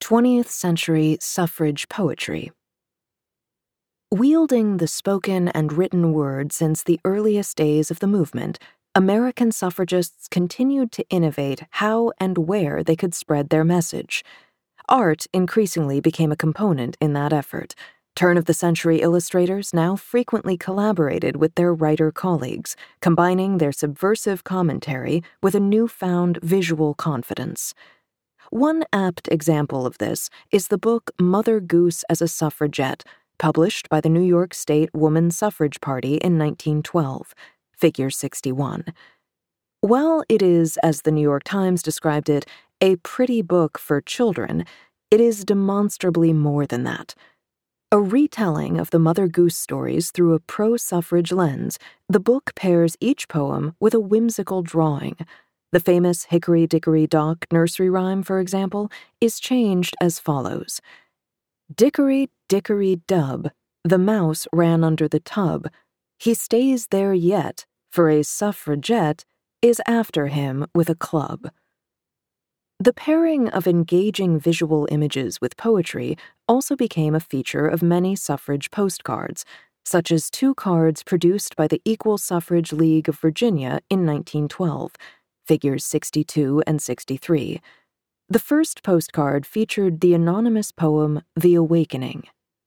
20th century suffrage poetry. Wielding the spoken and written word since the earliest days of the movement, American suffragists continued to innovate how and where they could spread their message. Art increasingly became a component in that effort. Turn-of-the-century illustrators now frequently collaborated with their writer colleagues, combining their subversive commentary with a newfound visual confidence. One apt example of this is the book Mother Goose as a Suffragette, published by the New York State Woman Suffrage Party in 1912, Figure 61. While it is, as the New York Times described it, a pretty book for children, it is demonstrably more than that. A retelling of the Mother Goose stories through a pro-suffrage lens, the book pairs each poem with a whimsical drawing. The famous Hickory Dickory Dock nursery rhyme, for example, is changed as follows. Dickory, dickory, dub, the mouse ran under the tub. He stays there yet, for a suffragette is after him with a club. The pairing of engaging visual images with poetry also became a feature of many suffrage postcards, such as two cards produced by the Equal Suffrage League of Virginia in 1912, Figures 62 and 63. The first postcard featured the anonymous poem The Awakening.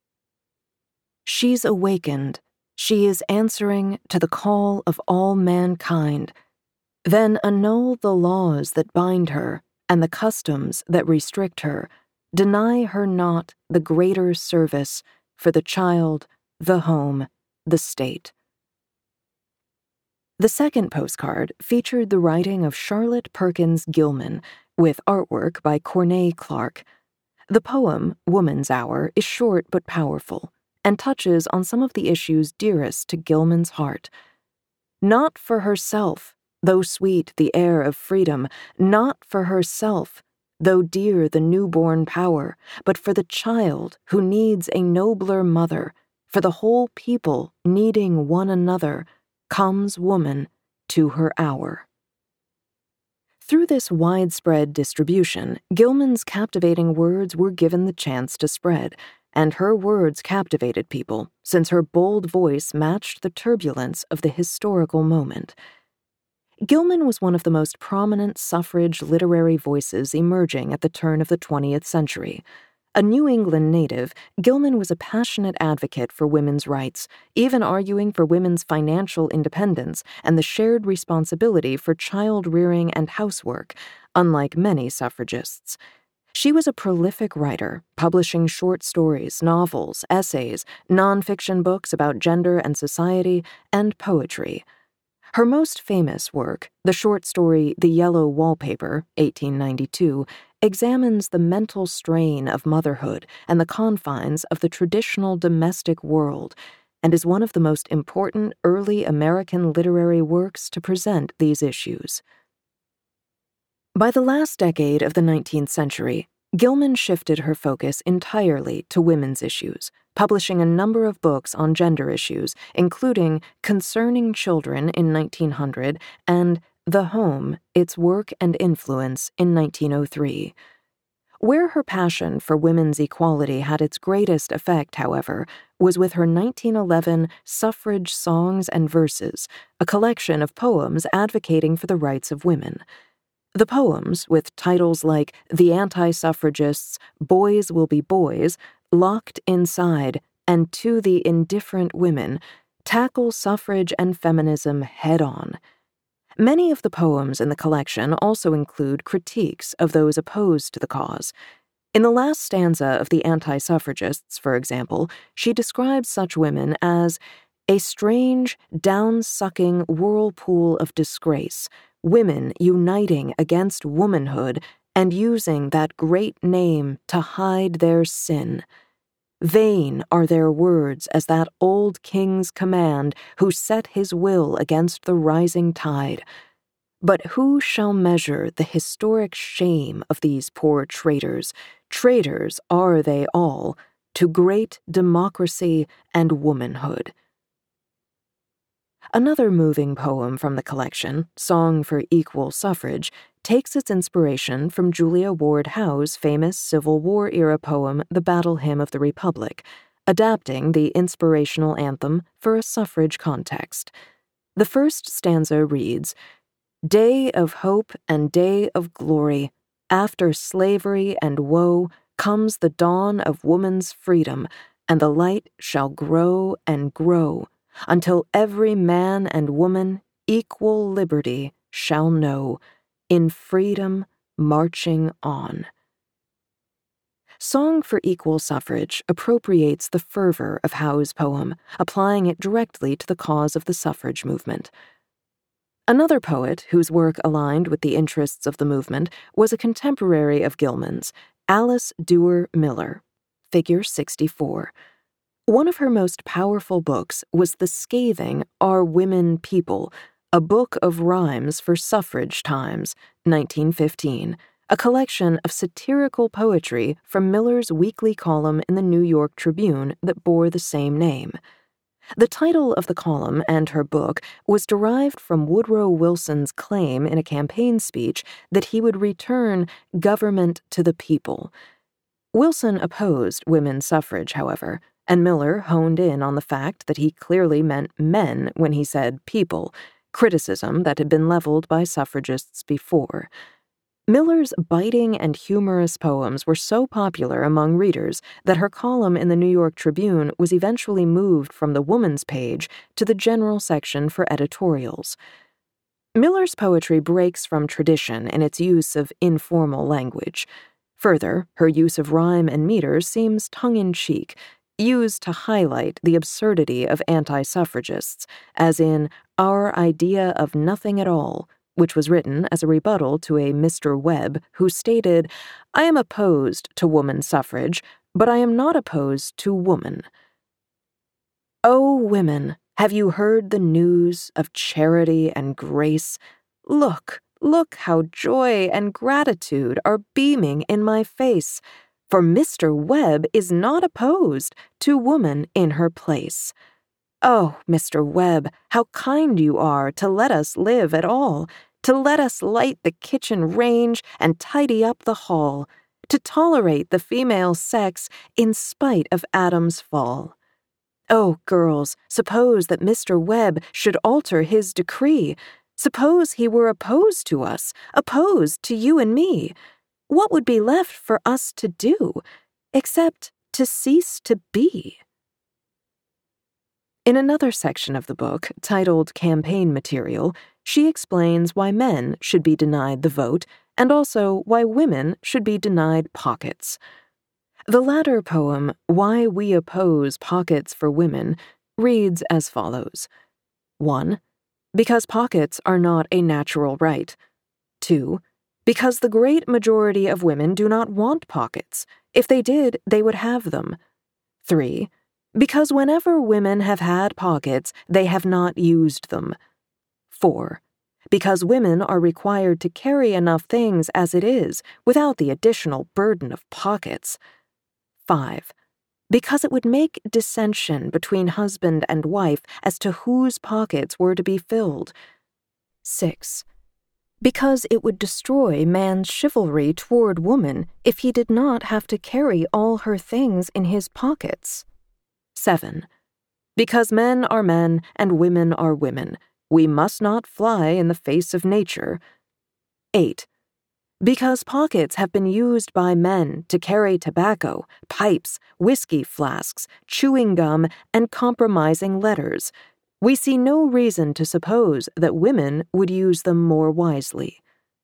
She's awakened. She is answering to the call of all mankind. Then annul the laws that bind her and the customs that restrict her. Deny her not the greater service for the child, the home, the state. The second postcard featured the writing of Charlotte Perkins Gilman, with artwork by Corneille Clark. The poem, Woman's Hour, is short but powerful, and touches on some of the issues dearest to Gilman's heart. Not for herself, though sweet the air of freedom, not for herself, though dear the newborn power, but for the child who needs a nobler mother, for the whole people needing one another, comes woman to her hour. Through this widespread distribution, Gilman's captivating words were given the chance to spread, and her words captivated people, since her bold voice matched the turbulence of the historical moment. Gilman was one of the most prominent suffrage literary voices emerging at the turn of the 20th century. A New England native, Gilman was a passionate advocate for women's rights, even arguing for women's financial independence and the shared responsibility for child-rearing and housework, unlike many suffragists. She was a prolific writer, publishing short stories, novels, essays, nonfiction books about gender and society, and poetry. Her most famous work, the short story The Yellow Wallpaper, 1892, examines the mental strain of motherhood and the confines of the traditional domestic world, and is one of the most important early American literary works to present these issues. By the last decade of the 19th century, Gilman shifted her focus entirely to women's issues, publishing a number of books on gender issues, including Concerning Children in 1900 and The Home, Its Work and Influence in 1903. Where her passion for women's equality had its greatest effect, however, was with her 1911 Suffrage Songs and Verses, a collection of poems advocating for the rights of women. The poems, with titles like The Anti-Suffragists, Boys Will Be Boys, Locked Inside, and To the Indifferent Women, tackle suffrage and feminism head-on. Many of the poems in the collection also include critiques of those opposed to the cause. In the last stanza of The Anti-Suffragists, for example, she describes such women as a strange, down-sucking whirlpool of disgrace, women uniting against womanhood and using that great name to hide their sin. Vain are their words as that old king's command who set his will against the rising tide. But who shall measure the historic shame of these poor traitors? Traitors are they all to great democracy and womanhood. Another moving poem from the collection, Song for Equal Suffrage, takes its inspiration from Julia Ward Howe's famous Civil War-era poem The Battle Hymn of the Republic, adapting the inspirational anthem for a suffrage context. The first stanza reads, "Day of hope and day of glory, after slavery and woe comes the dawn of woman's freedom, and the light shall grow and grow, until every man and woman equal liberty shall know, in freedom marching on." Song for Equal Suffrage appropriates the fervor of Howe's poem, applying it directly to the cause of the suffrage movement. Another poet whose work aligned with the interests of the movement was a contemporary of Gilman's, Alice Duer Miller, figure 64. One of her most powerful books was the scathing Are Women People?, a book of rhymes for suffrage times, 1915, a collection of satirical poetry from Miller's weekly column in the New York Tribune that bore the same name. The title of the column and her book was derived from Woodrow Wilson's claim in a campaign speech that he would return government to the people. Wilson opposed women's suffrage, however, and Miller honed in on the fact that he clearly meant men when he said people, criticism that had been leveled by suffragists before. Miller's biting and humorous poems were so popular among readers that her column in the New York Tribune was eventually moved from the woman's page to the general section for editorials. Miller's poetry breaks from tradition in its use of informal language. Further, her use of rhyme and meter seems tongue-in-cheek, used to highlight the absurdity of anti-suffragists, as in Our Idea of Nothing at All, which was written as a rebuttal to a Mr. Webb who stated, "I am opposed to woman suffrage, but I am not opposed to woman." "O women, have you heard the news of charity and grace? Look, look how joy and gratitude are beaming in my face, for Mr. Webb is not opposed to woman in her place. Oh, Mr. Webb, how kind you are to let us live at all, to let us light the kitchen range and tidy up the hall, to tolerate the female sex in spite of Adam's fall. Oh, girls, suppose that Mr. Webb should alter his decree. Suppose he were opposed to us, opposed to you and me. What would be left for us to do, except to cease to be?" In another section of the book, titled Campaign Material, she explains why men should be denied the vote and also why women should be denied pockets. The latter poem, Why We Oppose Pockets for Women, reads as follows. 1. Because pockets are not a natural right. 2. Because the great majority of women do not want pockets. If they did, they would have them. 3. Because whenever women have had pockets, they have not used them. 4. Because women are required to carry enough things as it is, without the additional burden of pockets. 5. Because it would make dissension between husband and wife as to whose pockets were to be filled. 6. Because it would destroy man's chivalry toward woman if he did not have to carry all her things in his pockets. 7. Because men are men and women are women, we must not fly in the face of nature. 8. Because pockets have been used by men to carry tobacco, pipes, whiskey flasks, chewing gum, and compromising letters, we see no reason to suppose that women would use them more wisely.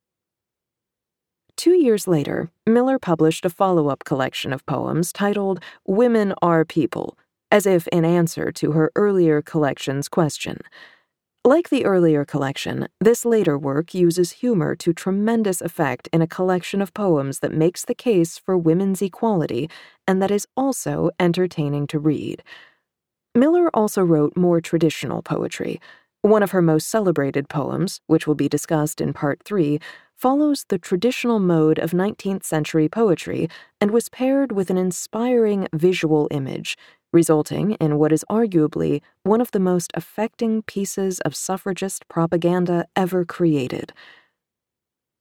2 years later, Miller published a follow-up collection of poems titled Women Are People, as if in answer to her earlier collection's question. Like the earlier collection, this later work uses humor to tremendous effect in a collection of poems that makes the case for women's equality and that is also entertaining to read. Miller also wrote more traditional poetry. One of her most celebrated poems, which will be discussed in Part 3, follows the traditional mode of 19th century poetry and was paired with an inspiring visual image, resulting in what is arguably one of the most affecting pieces of suffragist propaganda ever created.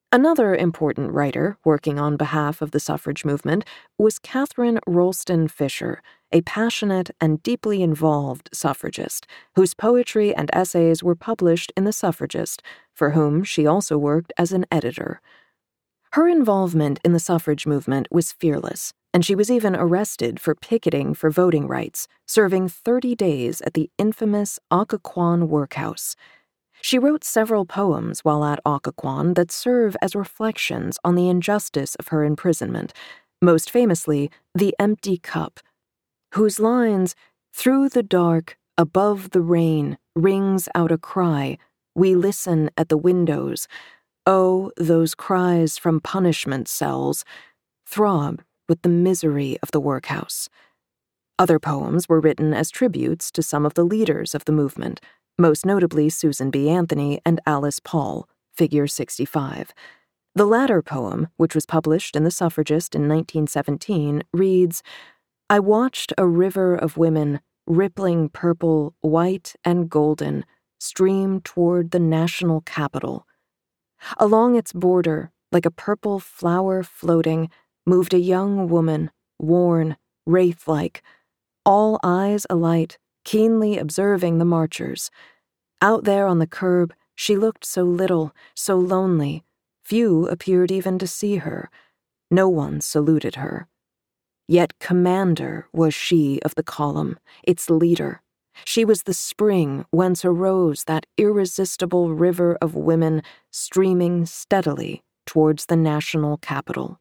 Another important writer working on behalf of the suffrage movement was Catherine Rolston Fisher, a passionate and deeply involved suffragist whose poetry and essays were published in The Suffragist, for whom she also worked as an editor. Her involvement in the suffrage movement was fearless, and she was even arrested for picketing for voting rights, serving 30 days at the infamous Occoquan workhouse. She wrote several poems while at Occoquan that serve as reflections on the injustice of her imprisonment, most famously The Empty Cup, whose lines, "Through the dark, above the rain, rings out a cry, we listen at the windows. Oh, those cries from punishment cells," throb with the misery of the workhouse. Other poems were written as tributes to some of the leaders of the movement, most notably Susan B. Anthony and Alice Paul, figure 65. The latter poem, which was published in The Suffragist in 1917, reads, "I watched a river of women, rippling purple, white, and golden, stream toward the national capital. Along its border, like a purple flower floating, moved a young woman, worn, wraith-like, all eyes alight, keenly observing the marchers. Out there on the curb, she looked so little, so lonely. Few appeared even to see her. No one saluted her. Yet commander was she of the column, its leader. She was the spring whence arose that irresistible river of women streaming steadily towards the national capital."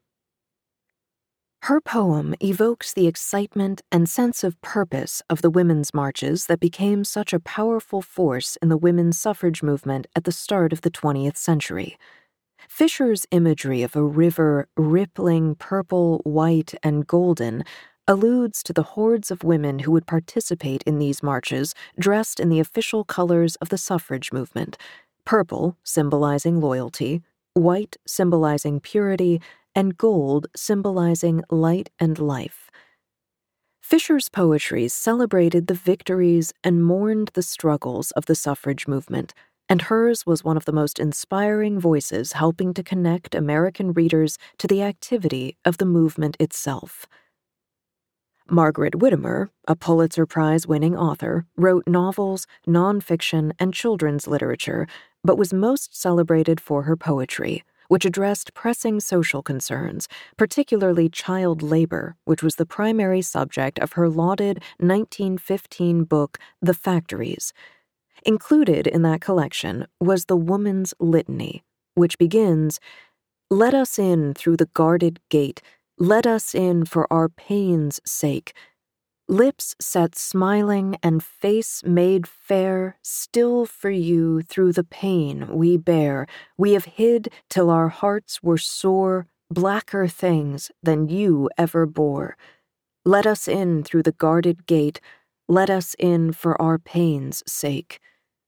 Her poem evokes the excitement and sense of purpose of the women's marches that became such a powerful force in the women's suffrage movement at the start of the 20th century. Fisher's imagery of a river rippling purple, white, and golden alludes to the hordes of women who would participate in these marches dressed in the official colors of the suffrage movement, purple symbolizing loyalty, white symbolizing purity, and gold symbolizing light and life. Fisher's poetry celebrated the victories and mourned the struggles of the suffrage movement, and hers was one of the most inspiring voices helping to connect American readers to the activity of the movement itself. Margaret Whittemore, a Pulitzer Prize-winning author, wrote novels, nonfiction, and children's literature, but was most celebrated for her poetry, which addressed pressing social concerns, particularly child labor, which was the primary subject of her lauded 1915 book, The Factories. Included in that collection was The Woman's Litany, which begins, "Let us in through the guarded gate, let us in for our pain's sake. Lips set smiling and face made fair, still for you through the pain we bear, we have hid till our hearts were sore, blacker things than you ever bore. Let us in through the guarded gate, let us in for our pain's sake."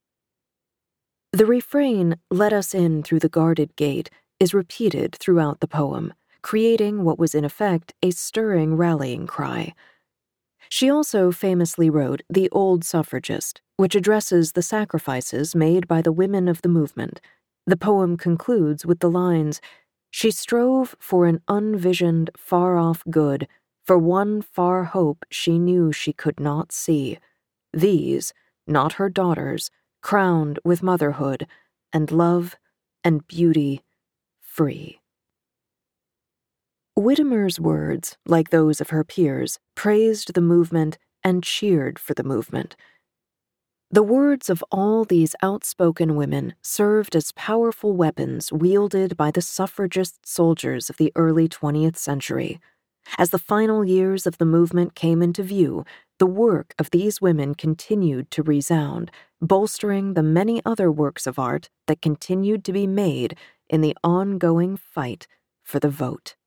The refrain, "Let us in through the guarded gate," is repeated throughout the poem, creating what was in effect a stirring rallying cry. She also famously wrote The Old Suffragist, which addresses the sacrifices made by the women of the movement. The poem concludes with the lines, "She strove for an unvisioned, far-off good, for one far hope she knew she could not see. These, not her daughters, crowned with motherhood, and love, and beauty, free." Whittemore's words, like those of her peers, praised the movement and cheered for the movement. The words of all these outspoken women served as powerful weapons wielded by the suffragist soldiers of the early 20th century. As the final years of the movement came into view, the work of these women continued to resound, bolstering the many other works of art that continued to be made in the ongoing fight for the vote.